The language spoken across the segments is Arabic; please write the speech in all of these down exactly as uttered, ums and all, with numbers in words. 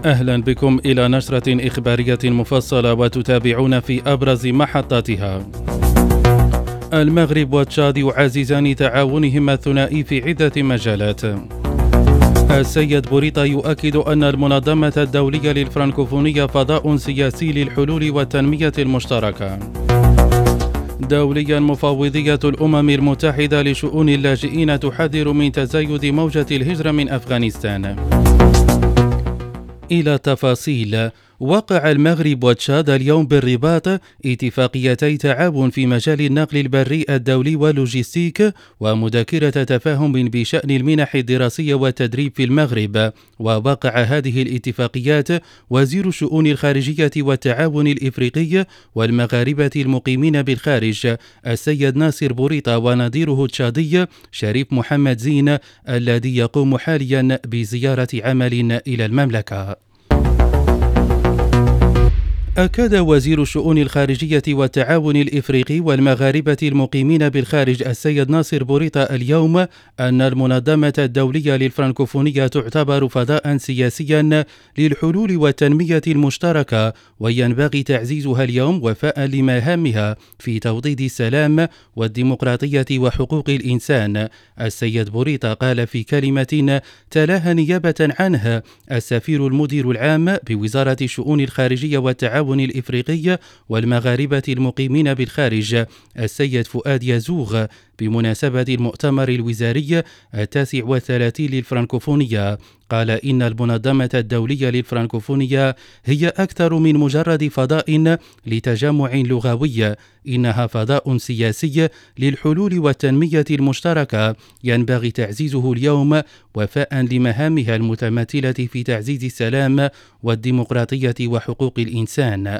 أهلا بكم إلى نشرة إخبارية مفصلة وتتابعون في أبرز محطاتها. المغرب وتشاد يعززان تعاونهما الثنائي في عدة مجالات. السيد بوريطة يؤكد أن المنظمة الدولية للفرنكوفونية فضاء سياسي للحلول والتنمية المشتركة. دوليا مفوضية الأمم المتحدة لشؤون اللاجئين تحذر من تزايد موجة الهجرة من أفغانستان. إلى التفاصيل. وقع المغرب وتشاد اليوم بالرباط اتفاقيتي تعاون في مجال النقل البري الدولي واللوجستيك ومذكرة تفاهم بشأن المنح الدراسية والتدريب في المغرب. ووقع هذه الاتفاقيات وزير الشؤون الخارجية والتعاون الإفريقي والمغاربة المقيمين بالخارج السيد ناصر بوريطة ونظيره التشادي شريف محمد زين الذي يقوم حاليا بزيارة عمل إلى المملكة. أكد وزير الشؤون الخارجية والتعاون الإفريقي والمغاربة المقيمين بالخارج السيد ناصر بوريطة اليوم أن المنظمة الدولية للفرنكوفونية تعتبر فضاء سياسيا للحلول والتنمية المشتركة، وينبغي تعزيزها اليوم وفاء لمهامها في توطيد السلام والديمقراطية وحقوق الإنسان. السيد بوريطة قال في كلمة تلاها نيابة عنه السفير المدير العام بوزارة الشؤون الخارجية والتعاون الإفريقي والمغاربة المقيمين بالخارج السيد فؤاد يزوغ بمناسبة المؤتمر الوزاري التاسع والثلاثين للفرنكوفونية. قال إن المنظمة الدولية للفرنكوفونية هي أكثر من مجرد فضاء لتجمع لغوي، إنها فضاء سياسي للحلول والتنمية المشتركة ينبغي تعزيزه اليوم وفاء لمهامها المتمثلة في تعزيز السلام والديمقراطية وحقوق الإنسان.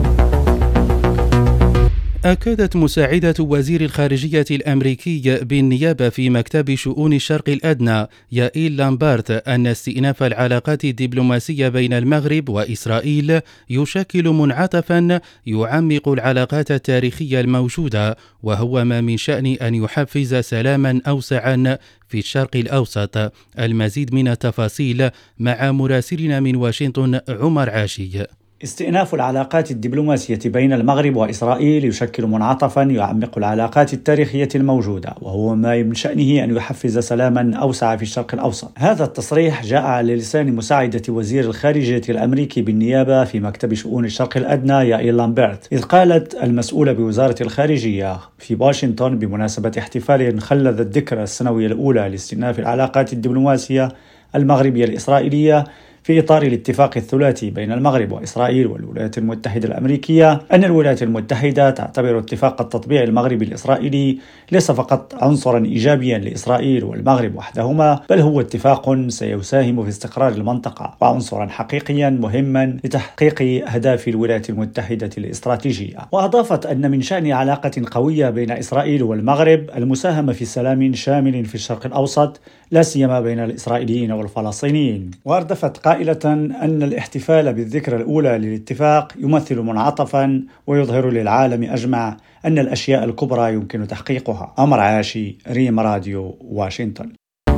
أكدت مساعدة وزير الخارجية الأمريكي بالنيابة في مكتب شؤون الشرق الأدنى يائيل لامبارت أن استئناف العلاقات الدبلوماسية بين المغرب وإسرائيل يشكل منعطفا يعمق العلاقات التاريخية الموجودة، وهو ما من شأن أن يحفز سلاما أوسعا في الشرق الأوسط. المزيد من التفاصيل مع مراسلنا من واشنطن عمر عاشي. استئناف العلاقات الدبلوماسية بين المغرب وإسرائيل يشكل منعطفا يعمق العلاقات التاريخية الموجودة، وهو ما من شأنه أن يحفز سلاما أوسع في الشرق الأوسط. هذا التصريح جاء على لسان مساعدة وزير الخارجية الأمريكي بالنيابة في مكتب شؤون الشرق الأدنى يائيل لامبرت، إذ قالت المسؤولة بوزارة الخارجية في واشنطن بمناسبة احتفال خلد الذكرى السنوية الأولى لاستئناف العلاقات الدبلوماسية المغربية الإسرائيلية في إطار الاتفاق الثلاثي بين المغرب وإسرائيل والولايات المتحدة الأمريكية أن الولايات المتحدة تعتبر اتفاق التطبيع المغربي الإسرائيلي ليس فقط عنصرا إيجابيا لإسرائيل والمغرب وحدهما، بل هو اتفاق سيساهم في استقرار المنطقة وعنصرا حقيقيا مهما لتحقيق أهداف الولايات المتحدة الاستراتيجية. وأضافت أن من شأن علاقة قوية بين إسرائيل والمغرب المساهمة في سلام شامل في الشرق الأوسط، لا سيما بين الإسرائيليين والفلسطينيين. وأردفت قائلة أن الاحتفال بالذكرى الأولى للاتفاق يمثل منعطفا ويظهر للعالم أجمع أن الأشياء الكبرى يمكن تحقيقها. عمر عاشي، ريم راديو، واشنطن.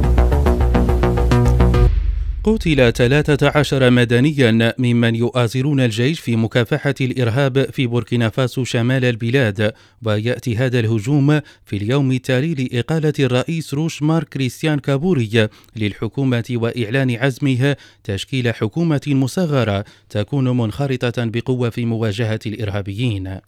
قتل ثلاثة عشر مدنيا ممن يؤازرون الجيش في مكافحة الإرهاب في بوركينا فاسو شمال البلاد، ويأتي هذا الهجوم في اليوم التالي لإقالة الرئيس روشمار كريستيان كابوري للحكومة وإعلان عزمه تشكيل حكومة مصغرة تكون منخرطة بقوة في مواجهة الإرهابيين.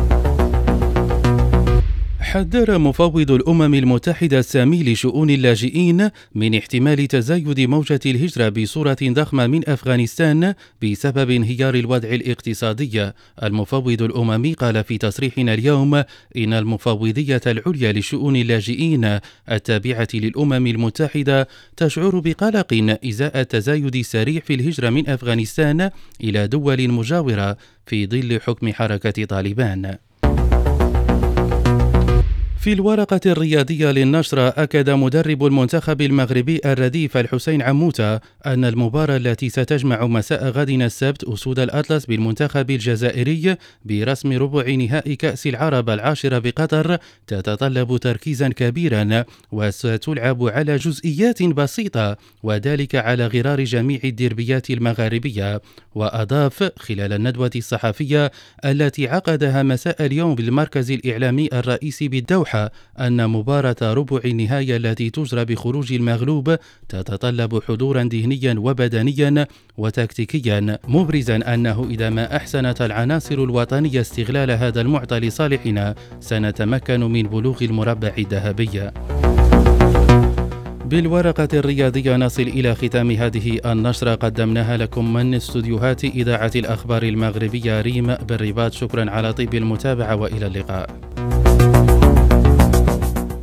حذر مفوض الأمم المتحدة السامي لشؤون اللاجئين من احتمال تزايد موجة الهجرة بصورة ضخمة من أفغانستان بسبب انهيار الوضع الاقتصادي. المفوض الأممي قال في تصريحنا اليوم إن المفوضية العليا لشؤون اللاجئين التابعة للأمم المتحدة تشعر بقلق إزاء التزايد السريع في الهجرة من أفغانستان إلى دول مجاورة في ظل حكم حركة طالبان. في الورقة الرياضية للنشرة، أكد مدرب المنتخب المغربي الرديف الحسين عموتة أن المباراة التي ستجمع مساء غد السبت أسود الأطلس بالمنتخب الجزائري برسم ربع نهائي كأس العرب العاشرة بقطر تتطلب تركيزا كبيرا وستلعب على جزئيات بسيطة، وذلك على غرار جميع الديربيات المغاربية. وأضاف خلال الندوة الصحفية التي عقدها مساء اليوم بالمركز الإعلامي الرئيسي بالدوحة أن مباراة ربع النهائي التي تجرى بخروج المغلوب تتطلب حضورا ذهنيا وبدنيا وتكتيكيا، مبرزا أنه إذا ما أحسنت العناصر الوطنية استغلال هذا المعطى لصالحنا سنتمكن من بلوغ المربع الذهبي. بالورقة الرياضية نصل إلى ختام هذه النشرة، قدمناها لكم من استوديوهات إذاعة الأخبار المغربية ريم بالرباط. شكرا على طيب المتابعة وإلى اللقاء.